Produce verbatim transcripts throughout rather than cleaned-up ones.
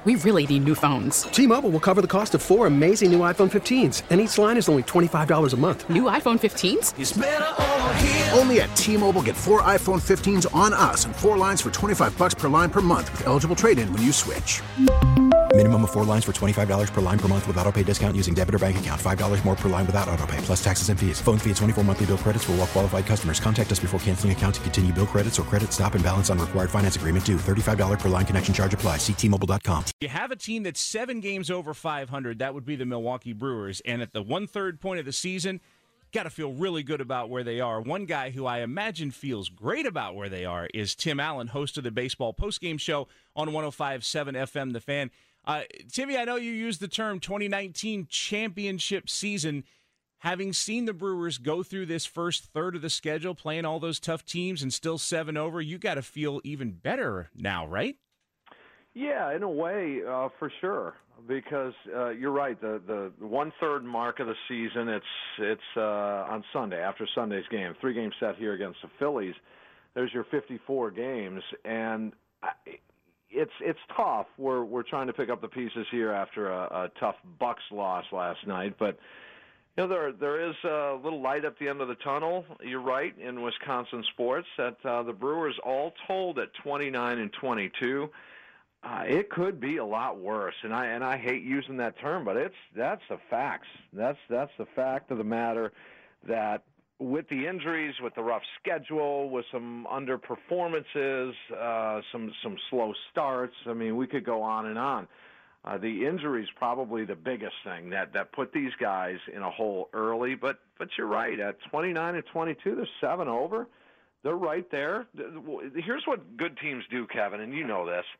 We really need new phones. T-Mobile will cover the cost of four amazing new iPhone fifteens, and each line is only twenty-five dollars a month. New iPhone fifteens? It's better over here. Only at T-Mobile, get four iPhone fifteens on us and four lines for twenty-five dollars per line per month with eligible trade-in when you switch. Minimum of four lines for twenty-five dollars per line per month with autopay discount using debit or bank account. five dollars more per line without autopay, plus taxes and fees. Phone fee at twenty-four monthly bill credits for well-qualified customers. Contact us before canceling account to continue bill credits or credit stop and balance on required finance agreement due. thirty-five dollars per line connection charge applies. See T Mobile dot com. You have a team that's seven games over five hundred. That would be the Milwaukee Brewers. And at the one-third point of the season, got to feel really good about where they are. One guy who I imagine feels great about where they are is Tim Allen, host of the Baseball Postgame Show on one oh five point seven F M, The Fan. Uh, Timmy, I know you used the term twenty nineteen championship season. Having seen the Brewers go through this first third of the schedule, playing all those tough teams and still seven over, you got to feel even better now, right? Yeah, in a way, uh, for sure. Because uh, you're right, the, the the one-third mark of the season, it's it's uh, on Sunday, after Sunday's game. Three-game set here against the Phillies. There's your fifty-four games, and I, it's it's tough. We're we're trying to pick up the pieces here after a, a tough Bucks loss last night, but you know there there is a little light at the end of the tunnel. You're right, in Wisconsin sports, that uh, the Brewers all told at twenty-nine and twenty-two. Uh, it could be a lot worse, and I and I hate using that term, but it's that's the facts. That's that's the fact of the matter. That with the injuries, with the rough schedule, with some underperformances, uh, some some slow starts. I mean, we could go on and on. Uh, the injuries probably the biggest thing that that put these guys in a hole early. But but you're right. At twenty-nine and twenty-two, they're seven over. They're right there. Here's what good teams do, Kevin, and you know this.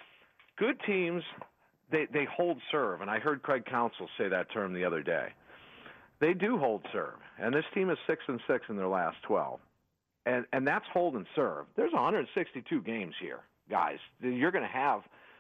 Good teams, they, they hold serve, and I heard Craig Counsell say that term the other day. They do hold serve, and this team is six and six in their last twelve, and and that's hold and serve. There's one hundred sixty-two games here, guys. You're going to have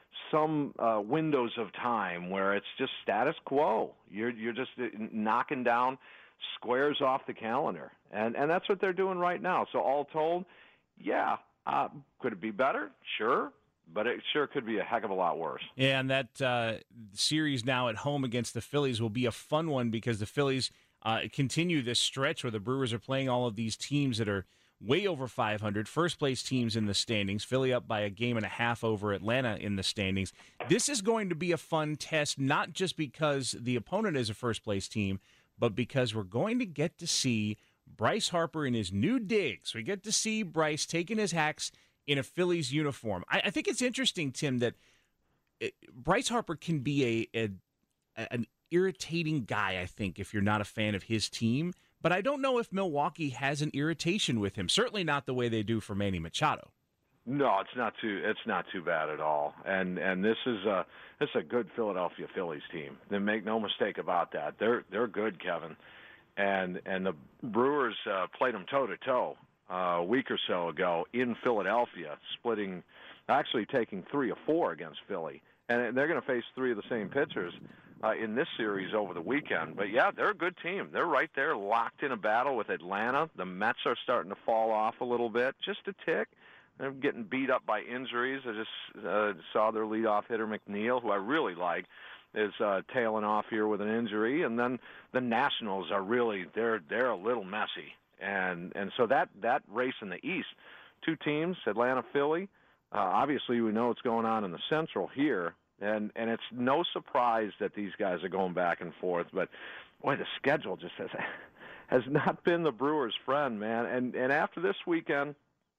some uh, windows of time where it's just status quo. You're you're just knocking down squares off the calendar, and and that's what they're doing right now. So all told, yeah, uh, could it be better? Sure. But it sure could be a heck of a lot worse. Yeah, and that uh, series now at home against the Phillies will be a fun one because the Phillies uh, continue this stretch where the Brewers are playing all of these teams that are way over five hundred, first-place teams in the standings, Philly up by a game and a half over Atlanta in the standings. This is going to be a fun test, not just because the opponent is a first-place team, but because we're going to get to see Bryce Harper in his new digs. We get to see Bryce taking his hacks in a Phillies uniform. I, I think it's interesting, Tim, that it, Bryce Harper can be a, a an irritating guy, I think, if you're not a fan of his team. But I don't know if Milwaukee has an irritation with him. Certainly not the way they do for Manny Machado. No, it's not too it's not too bad at all. And and this is a this is a good Philadelphia Phillies team. Then make no mistake about that. They're they're good, Kevin. And and the Brewers uh, played them toe to toe. Uh, a week or so ago in Philadelphia, splitting, actually taking three or four against Philly. And they're going to face three of the same pitchers uh, in this series over the weekend. But, yeah, they're a good team. They're right there locked in a battle with Atlanta. The Mets are starting to fall off a little bit, just a tick. They're getting beat up by injuries. I just uh, saw their leadoff hitter, McNeil, who I really like, is uh, tailing off here with an injury. And then the Nationals are really, they're they're a little messy. And and so that, that race in the East, two teams, Atlanta, Philly, uh, obviously we know what's going on in the Central here, and, and it's no surprise that these guys are going back and forth. But, boy, the schedule just has, has not been the Brewers' friend, man. And and after this weekend,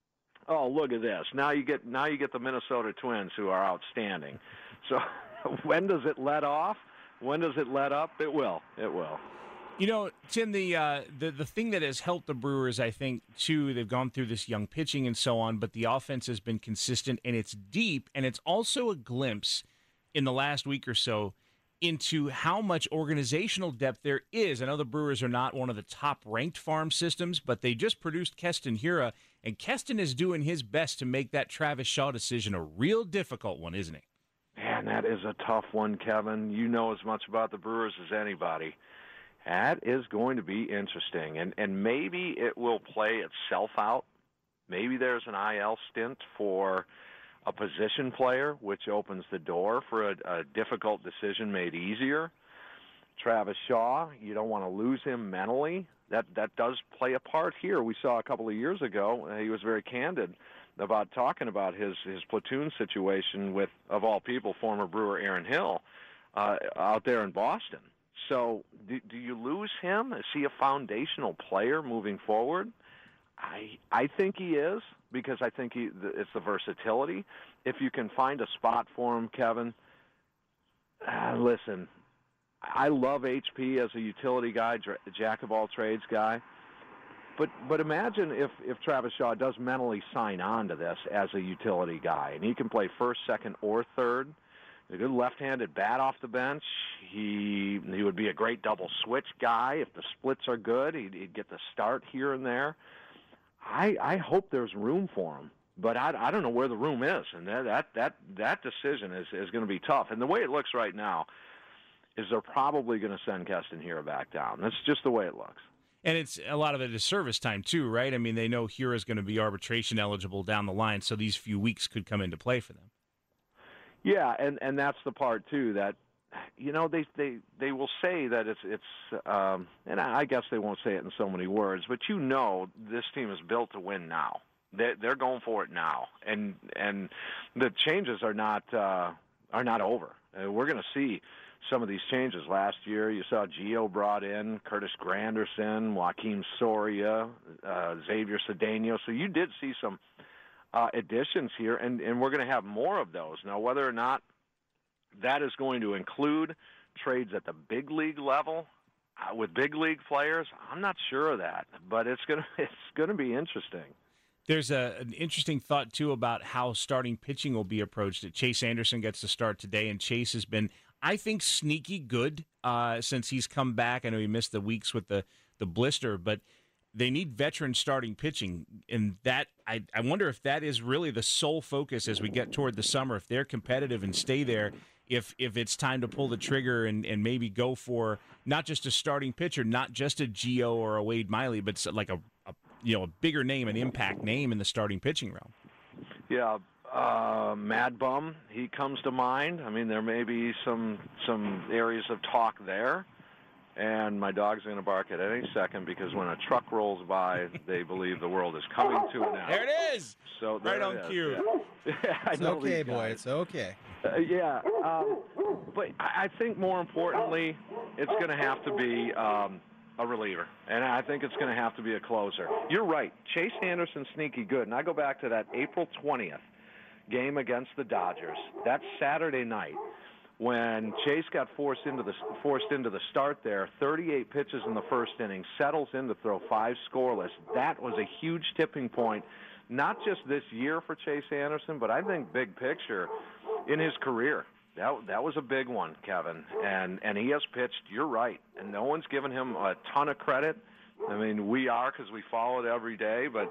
oh, look at this. Now you get now you get the Minnesota Twins, who are outstanding. So when does it let off? When does it let up? It will. It will. You know, Tim, the, uh, the the thing that has helped the Brewers, I think, too, they've gone through this young pitching and so on, but the offense has been consistent, and it's deep, and it's also a glimpse in the last week or so into how much organizational depth there is. I know the Brewers are not one of the top-ranked farm systems, but they just produced Keston Hiura, and Keston is doing his best to make that Travis Shaw decision a real difficult one, isn't he? Man, that is a tough one, Kevin. You know as much about the Brewers as anybody. That is going to be interesting, and and maybe it will play itself out. Maybe there's an I L stint for a position player, which opens the door for a, a difficult decision made easier. Travis Shaw, you don't want to lose him mentally. That that does play a part here. We saw a couple of years ago, uh, he was very candid about talking about his, his platoon situation with, of all people, former Brewer Aaron Hill uh, out there in Boston. So do, do you lose him? Is he a foundational player moving forward? I I think he is, because I think he, it's the versatility. If you can find a spot for him, Kevin, uh, listen, I love H P as a utility guy, jack of all trades guy. But but imagine if, if Travis Shaw does mentally sign on to this as a utility guy, and he can play first, second, or third. A good left-handed bat off the bench. He he would be a great double switch guy. If the splits are good, he'd, he'd get the start here and there. I I hope there's room for him, but I, I don't know where the room is, and that that that, that decision is, is going to be tough. And the way it looks right now is they're probably going to send Keston Hiura back down. That's just the way it looks. And it's a lot of it is service time too, right? I mean, they know Hiura is going to be arbitration eligible down the line, so these few weeks could come into play for them. Yeah, and, and that's the part too that, you know, they they, they will say that it's it's um, and I guess they won't say it in so many words, but you know this team is built to win now. They they're going for it now, and and the changes are not uh, are not over. Uh, we're going to see some of these changes. Last year, you saw Gio brought in, Curtis Granderson, Joaquin Soria, uh, Xavier Cedeno. So you did see some uh, additions here, and, and we're going to have more of those. Now, whether or not that is going to include trades at the big league level uh, with big league players, I'm not sure of that, but it's going to it's going to be interesting. There's a, an interesting thought, too, about how starting pitching will be approached. Chase Anderson gets to start today, and Chase has been, I think, sneaky good uh, since he's come back. I know he missed the weeks with the, the blister, but they need veteran starting pitching, and that I, I wonder if that is really the sole focus as we get toward the summer, if they're competitive and stay there, if if it's time to pull the trigger and, and maybe go for not just a starting pitcher, not just a Gio or a Wade Miley, but like a, a you know a bigger name, an impact name in the starting pitching realm. Yeah, uh, Mad Bum, he comes to mind. I mean, there may be some some areas of talk there. And my dog's going to bark at any second because when a truck rolls by, they believe the world is coming to an end. There it is. So right on cue. Yeah. Yeah, I it's know okay, boy. It's okay. Uh, yeah, um, but I think more importantly, it's going to have to be um, a reliever, and I think it's going to have to be a closer. You're right. Chase Anderson, sneaky good. And I go back to that April twentieth game against the Dodgers. That Saturday night, when Chase got forced into the forced into the start there, thirty-eight pitches in the first inning, settles in to throw five scoreless. That was a huge tipping point, not just this year for Chase Anderson, but I think big picture in his career. That that was a big one, Kevin. And and he has pitched, you're right, and no one's given him a ton of credit. I mean, we are because we follow it every day, but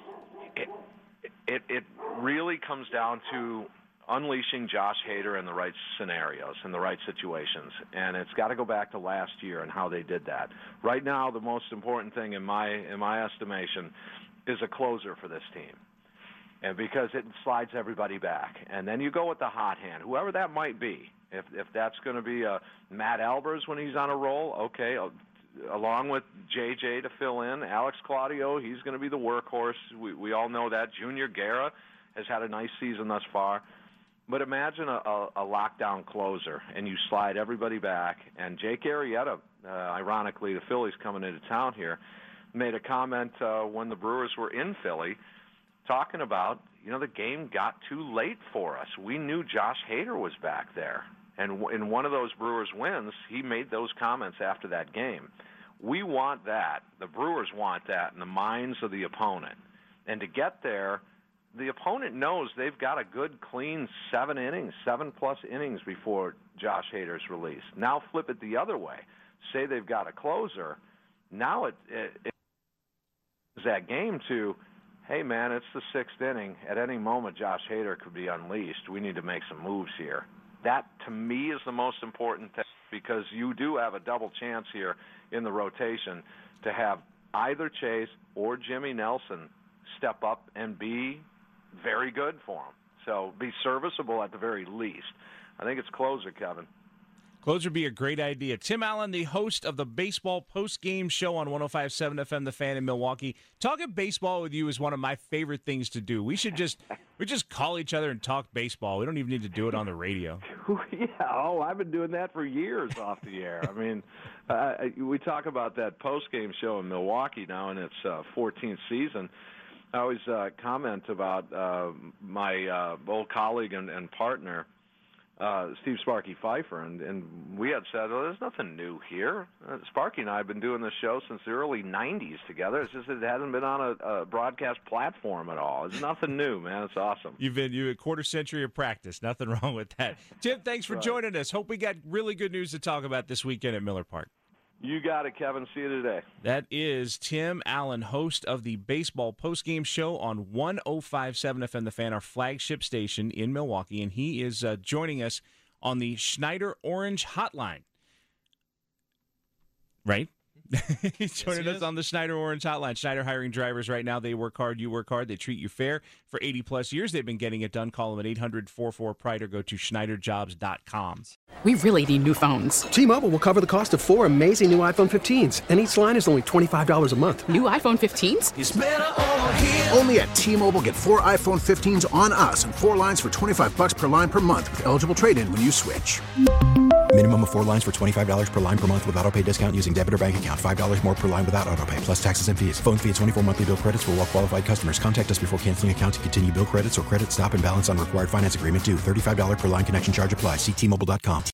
it it, it really comes down to unleashing Josh Hader in the right scenarios, in the right situations. And it's got to go back to last year and how they did that. Right now, the most important thing in my in my estimation is a closer for this team. And because it slides everybody back. And then you go with the hot hand, whoever that might be. If if that's going to be a Matt Albers when he's on a roll, okay, along with J J to fill in. Alex Claudio, he's going to be the workhorse. We we all know that. Junior Guerra has had a nice season thus far. But imagine a, a, a lockdown closer, and you slide everybody back. And Jake Arrieta, uh, ironically, the Phillies coming into town here, made a comment uh, when the Brewers were in Philly talking about, you know, the game got too late for us. We knew Josh Hader was back there. And w- in one of those Brewers wins, he made those comments after that game. We want that. The Brewers want that in the minds of the opponent. And to get there, the opponent knows they've got a good, clean seven innings, seven-plus innings before Josh Hader's release. Now flip it the other way. Say they've got a closer. Now it, it, it is that game to, hey, man, it's the sixth inning. At any moment, Josh Hader could be unleashed. We need to make some moves here. That, to me, is the most important thing because you do have a double chance here in the rotation to have either Chase or Jimmy Nelson step up and be very good for him. So be serviceable at the very least. I think it's closer, Kevin. Closer would be a great idea. Tim Allen, the host of the Baseball Post-Game Show on one oh five point seven F M, The Fan in Milwaukee. Talking baseball with you is one of my favorite things to do. We should just we just call each other and talk baseball. We don't even need to do it on the radio. Yeah, oh, I've been doing that for years off the air. I mean, uh, we talk about that post-game show in Milwaukee now in its uh, fourteenth season. I always uh, comment about uh, my uh, old colleague and, and partner, Uh, Steve Sparky Pfeiffer, and, and we had said, well, there's nothing new here. Uh, Sparky and I have been doing this show since the early nineties together. It's just it hasn't been on a, a broadcast platform at all. It's nothing new, man. It's awesome. You've been you a quarter century of practice. Nothing wrong with that. Tim, thanks for right. joining us. Hope we got really good news to talk about this weekend at Miller Park. You got it, Kevin. See you today. That is Tim Allen, host of the Baseball Postgame Show on one oh five point seven F M, The Fan, our flagship station in Milwaukee, and he is uh, joining us on the Schneider Orange Hotline. Right? He's joining yes, he us is. on the Schneider Orange Hotline. Schneider hiring drivers right now. They work hard, you work hard. They treat you fair. For eighty-plus years, they've been getting it done. Call them at eight hundred, four four, P R I D E or go to schneider jobs dot com. We really need new phones. T-Mobile will cover the cost of four amazing new iPhone fifteens, and each line is only twenty-five dollars a month. New iPhone fifteens? It's better over here. Only at T-Mobile, get four iPhone fifteens on us and four lines for twenty-five bucks per line per month with eligible trade-in when you switch. Minimum of four lines for twenty-five dollars per line per month with autopay discount using debit or bank account. five dollars more per line without autopay, plus taxes and fees. Phone fee at twenty-four monthly bill credits for well-qualified customers. Contact us before canceling account to continue bill credits or credit stop and balance on required finance agreement due. thirty-five dollars per line connection charge applies. See T Mobile dot com.